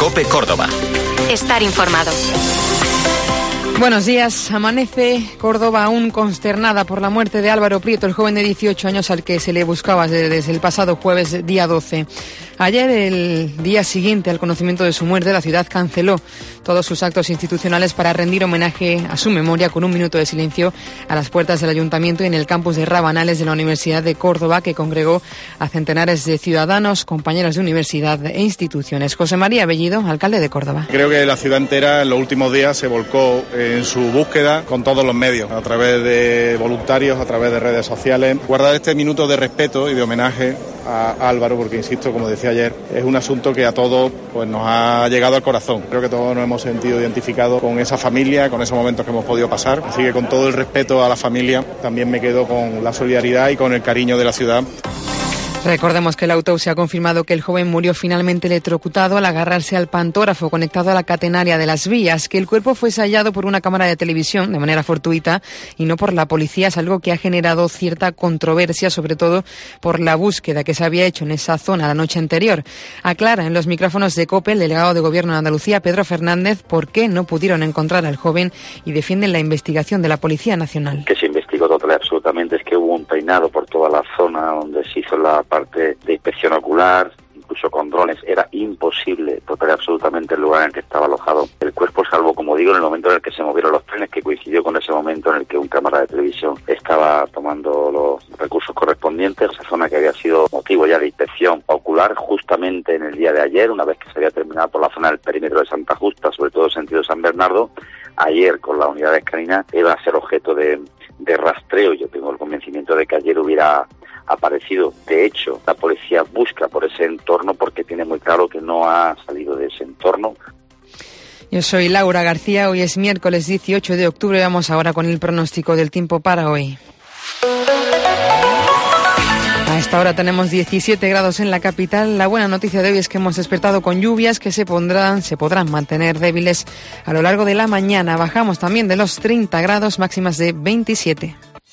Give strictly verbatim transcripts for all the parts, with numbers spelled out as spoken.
COPE Córdoba. Estar informado. Buenos días. Amanece Córdoba aún consternada por la muerte de Álvaro Prieto, el joven de dieciocho años al que se le buscaba desde el pasado jueves día doce. Ayer, el día siguiente al conocimiento de su muerte, la ciudad canceló todos sus actos institucionales para rendir homenaje a su memoria con un minuto de silencio a las puertas del Ayuntamiento y en el campus de Rabanales de la Universidad de Córdoba, que congregó a centenares de ciudadanos, compañeros de universidad e instituciones. José María Bellido, alcalde de Córdoba. Creo que la ciudad entera en los últimos días se volcó en su búsqueda con todos los medios, a través de voluntarios, a través de redes sociales. Guardar este minuto de respeto y de homenaje a Álvaro, porque insisto, como decía ayer, es un asunto que a todos pues nos ha llegado al corazón. Creo que todos nos hemos sentido identificados con esa familia, con esos momentos que hemos podido pasar. Así que con todo el respeto a la familia, también me quedo con la solidaridad y con el cariño de la ciudad. Recordemos que la autopsia ha confirmado que el joven murió finalmente electrocutado al agarrarse al pantógrafo conectado a la catenaria de las vías. Que el cuerpo fuese hallado por una cámara de televisión de manera fortuita y no por la policía es algo que ha generado cierta controversia, sobre todo por la búsqueda que se había hecho en esa zona la noche anterior. Aclara en los micrófonos de COPE el delegado de Gobierno de Andalucía, Pedro Fernández, por qué no pudieron encontrar al joven y defienden la investigación de la Policía Nacional. Que se investigó total y absolutamente, es que hubo un peinado por toda la zona donde se hizo la parte de inspección ocular, incluso con drones. Era imposible total y absolutamente el lugar en el que estaba alojado el cuerpo, salvo, como digo, en el momento en el que se movieron los trenes, que coincidió con ese momento en el que un cámara de televisión estaba tomando los recursos correspondientes. Esa zona que había sido motivo ya de inspección ocular justamente en el día de ayer, una vez que se había terminado por la zona del perímetro de Santa Justa, sobre todo en sentido San Bernardo, ayer con la unidad de canina iba a ser objeto de, de rastreo. Yo tengo el convencimiento de que ayer hubiera aparecido. De hecho, la policía busca por ese entorno porque tiene muy claro que no ha salido de ese entorno. Yo soy Laura García, hoy es miércoles dieciocho de octubre, vamos ahora con el pronóstico del tiempo para hoy. A esta hora tenemos diecisiete grados en la capital. La buena noticia de hoy es que hemos despertado con lluvias que se pondrán, se podrán mantener débiles a lo largo de la mañana. Bajamos también de los treinta grados, máximas de veintisiete.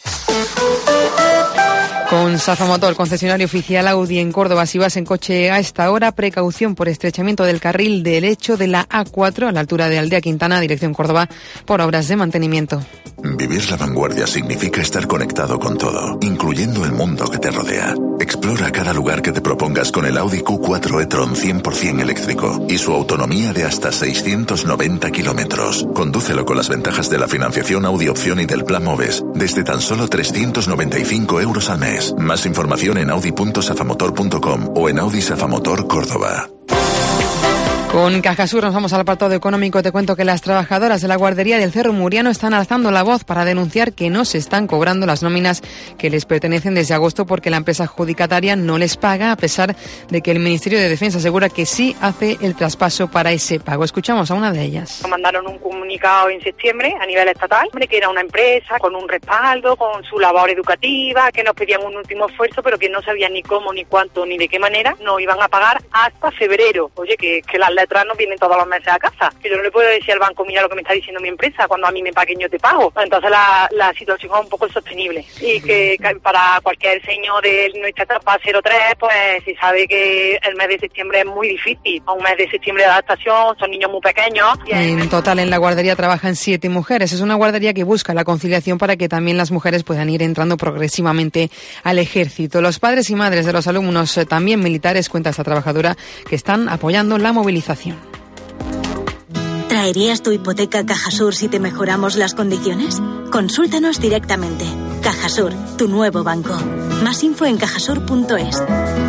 Con Safamotor, concesionario oficial Audi en Córdoba, si vas en coche a esta hora, precaución por estrechamiento del carril derecho de la A cuatro a la altura de Aldea Quintana, dirección Córdoba, por obras de mantenimiento. Vivir la vanguardia significa estar conectado con todo, incluyendo el mundo que te rodea. Explora cada lugar que te propongas con el Audi Q cuatro e-tron cien por ciento eléctrico y su autonomía de hasta seiscientos noventa kilómetros. Condúcelo con las ventajas de la financiación Audi Opción y del Plan Moves, desde tan solo trescientos noventa y cinco euros al mes. Más información en audi punto safamotor punto com o en Audi Safamotor Córdoba. Con Cajasur nos vamos al apartado económico. Te cuento que las trabajadoras de la guardería del Cerro Muriano están alzando la voz para denunciar que no se están cobrando las nóminas que les pertenecen desde agosto porque la empresa adjudicataria no les paga, a pesar de que el Ministerio de Defensa asegura que sí hace el traspaso para ese pago. Escuchamos a una de ellas. Mandaron un comunicado en septiembre a nivel estatal, que era una empresa con un respaldo, con su labor educativa, que nos pedían un último esfuerzo, pero que no sabían ni cómo, ni cuánto, ni de qué manera nos iban a pagar hasta febrero. Oye, que, que las letras no vienen todos los meses a casa. Que yo no le puedo decir al banco, mira lo que me está diciendo mi empresa, cuando a mí me paguen yo te pago. Entonces la, la situación es un poco insostenible. Y que, que para cualquier señor de nuestra etapa cero tres, pues se sabe que el mes de septiembre es muy difícil. Un mes de septiembre de adaptación, son niños muy pequeños. En total en la guardería trabajan siete mujeres. Es una guardería que busca la conciliación para que también las mujeres puedan ir entrando progresivamente al ejército. Los padres y madres de los alumnos, eh, también militares, cuenta esta trabajadora, que están apoyando la movilización. ¿Traerías tu hipoteca a Cajasur si te mejoramos las condiciones? Consúltanos directamente. Cajasur, tu nuevo banco. Más info en cajasur punto es.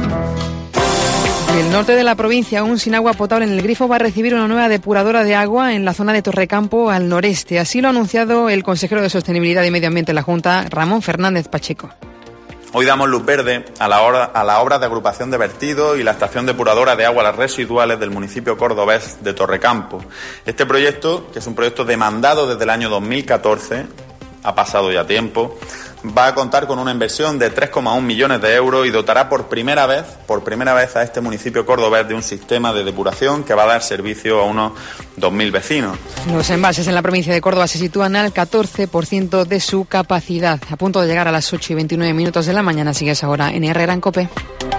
El norte de la provincia, aún sin agua potable en el grifo, va a recibir una nueva depuradora de agua en la zona de Torrecampo, al noreste. Así lo ha anunciado el consejero de Sostenibilidad y Medio Ambiente en la Junta, Ramón Fernández Pacheco. Hoy damos luz verde a la, hora, a la obra de agrupación de vertido y la estación depuradora de aguas residuales del municipio cordobés de Torrecampo. Este proyecto, que es un proyecto demandado desde el año dos mil catorce, ha pasado ya tiempo, va a contar con una inversión de tres coma uno millones de euros y dotará por primera vez, por primera vez a este municipio cordobés de un sistema de depuración que va a dar servicio a unos dos mil vecinos. Los embalses en la provincia de Córdoba se sitúan al catorce por ciento de su capacidad. A punto de llegar a las ocho y veintinueve minutos de la mañana. Sigues ahora en Herrera en COPE.